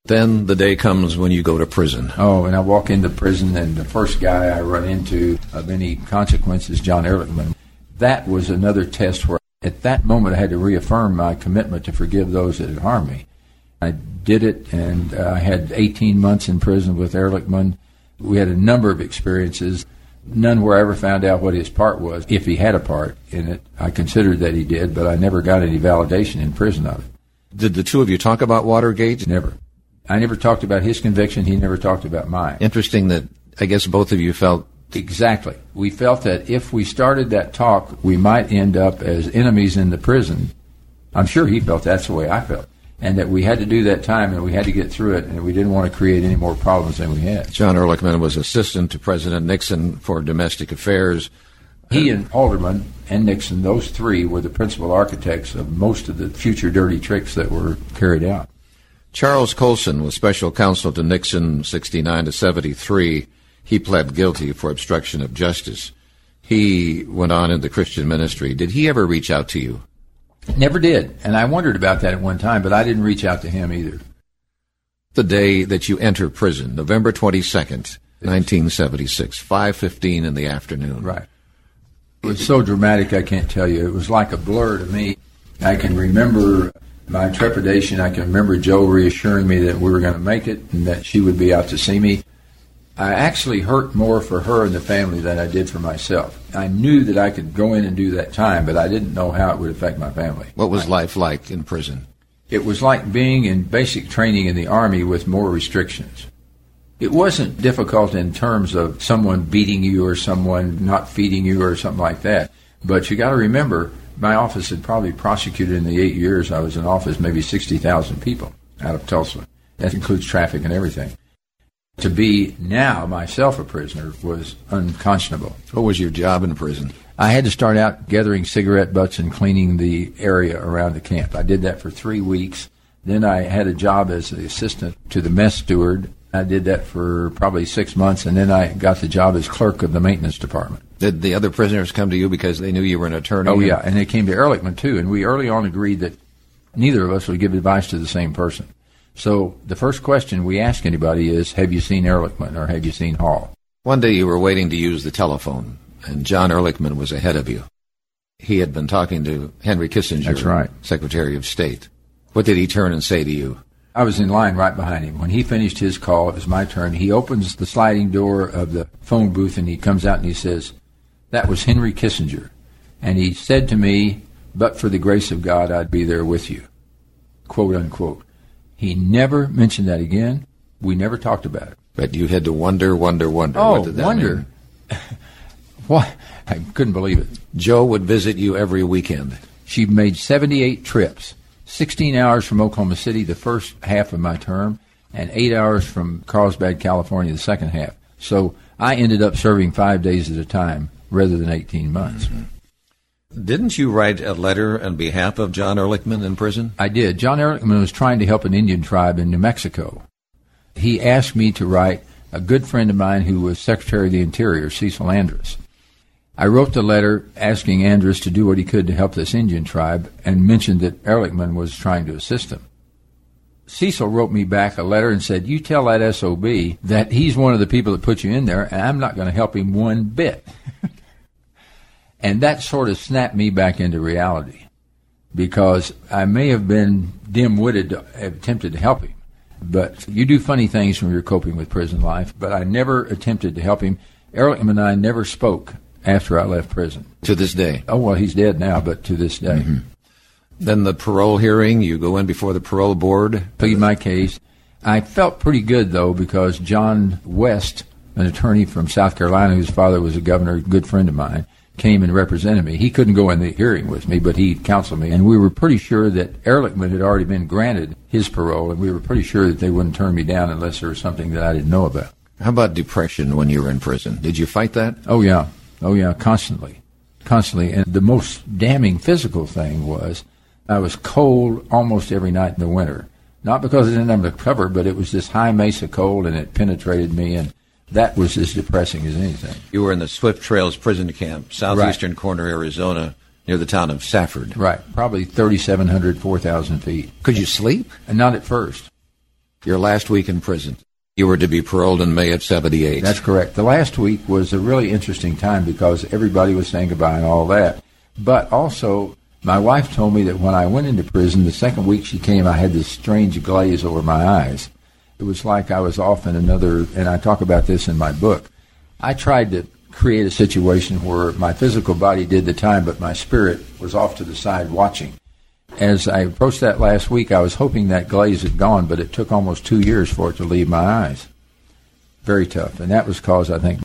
Then the day comes when you go to prison. Oh, and I walk into prison, and the first guy I run into of any consequence is John Ehrlichman. That was another test where at that moment I had to reaffirm my commitment to forgive those that had harmed me. I did it, and I had 18 months in prison with Ehrlichman. We had a number of experiences, none where I ever found out what his part was, if he had a part in it. I considered that he did, but I never got any validation in prison of it. Did the two of you talk about Watergate? Never. I never talked about his conviction. He never talked about mine. Interesting that I guess both of you felt... Exactly. We felt that if we started that talk, we might end up as enemies in the prison. I'm sure he felt that's the way I felt. And that we had to do that time, and we had to get through it, and we didn't want to create any more problems than we had. John Ehrlichman was assistant to President Nixon for domestic affairs. He and Haldeman and Nixon, those three, were the principal architects of most of the future dirty tricks that were carried out. Charles Colson was special counsel to Nixon 69 to 73. He pled guilty for obstruction of justice. He went on in the Christian ministry. Did he ever reach out to you? Never did, and I wondered about that at one time, but I didn't reach out to him either. The day that you enter prison, November 22nd, 1976, 5:15 in the afternoon. Right. It was so dramatic, I can't tell you. It was like a blur to me. I can remember my trepidation. I can remember Joe reassuring me that we were going to make it and that she would be out to see me. I actually hurt more for her and the family than I did for myself. I knew that I could go in and do that time, but I didn't know how it would affect my family. What was life like in prison? It was like being in basic training in the Army with more restrictions. It wasn't difficult in terms of someone beating you or someone not feeding you or something like that. But you got to remember, my office had probably prosecuted in the 8 years I was in office maybe 60,000 people out of Tulsa. That includes traffic and everything. To be now myself a prisoner was unconscionable. What was your job in prison? I had to start out gathering cigarette butts and cleaning the area around the camp. I did that for 3 weeks. Then I had a job as the assistant to the mess steward. I did that for probably 6 months, and then I got the job as clerk of the maintenance department. Did the other prisoners come to you because they knew you were an attorney? Oh, yeah, and they came to Ehrlichman, too, and we early on agreed that neither of us would give advice to the same person. So the first question we ask anybody is, have you seen Ehrlichman or have you seen Hall? One day you were waiting to use the telephone, and John Ehrlichman was ahead of you. He had been talking to Henry Kissinger, that's right, Secretary of State. What did he turn and say to you? I was in line right behind him. When he finished his call, it was my turn. He opens the sliding door of the phone booth, and he comes out and he says, that was Henry Kissinger. And he said to me, but for the grace of God, I'd be there with you, quote, unquote. He never mentioned that again. We never talked about it. But you had to wonder. Oh, what did that wonder. What? I couldn't believe it. Joe would visit you every weekend. She made 78 trips, 16 hours from Oklahoma City the first half of my term, and 8 hours from Carlsbad, California the second half. So I ended up serving 5 days at a time rather than 18 months. Mm-hmm. Didn't you write a letter on behalf of John Ehrlichman in prison? I did. John Ehrlichman was trying to help an Indian tribe in New Mexico. He asked me to write a good friend of mine who was Secretary of the Interior, Cecil Andrus. I wrote the letter asking Andrus to do what he could to help this Indian tribe and mentioned that Ehrlichman was trying to assist him. Cecil wrote me back a letter and said, you tell that SOB that he's one of the people that put you in there, and I'm not going to help him one bit. And that sort of snapped me back into reality, because I may have been dim-witted to have attempted to help him. But you do funny things when you're coping with prison life, but I never attempted to help him. Ehrlichman and I never spoke after I left prison. To this day? Oh, well, he's dead now, but to this day. Mm-hmm. Then the parole hearing, you go in before the parole board? Plead my case. I felt pretty good, though, because John West, an attorney from South Carolina whose father was a governor, a good friend of mine, came and represented me. He couldn't go in the hearing with me, but he counseled me. And we were pretty sure that Ehrlichman had already been granted his parole, and we were pretty sure that they wouldn't turn me down unless there was something that I didn't know about. How about depression when you were in prison? Did you fight that? Oh, yeah, constantly. And the most damning physical thing was I was cold almost every night in the winter. Not because I didn't have a cover, but it was this high mesa cold, and it penetrated me, and that was as depressing as anything. You were in the Swift Trails prison camp, southeastern corner, Arizona, near the town of Safford. Right, probably 3,700, 4,000 feet. Could you sleep? And not at first. Your last week in prison. You were to be paroled in May of 78. That's correct. The last week was a really interesting time because everybody was saying goodbye and all that. But also, my wife told me that when I went into prison, the second week she came, I had this strange glaze over my eyes. It was like I was off in another, and I talk about this in my book. I tried to create a situation where my physical body did the time, but my spirit was off to the side watching. As I approached that last week, I was hoping that glaze had gone, but it took almost 2 years for it to leave my eyes. Very tough. And that was caused, I think,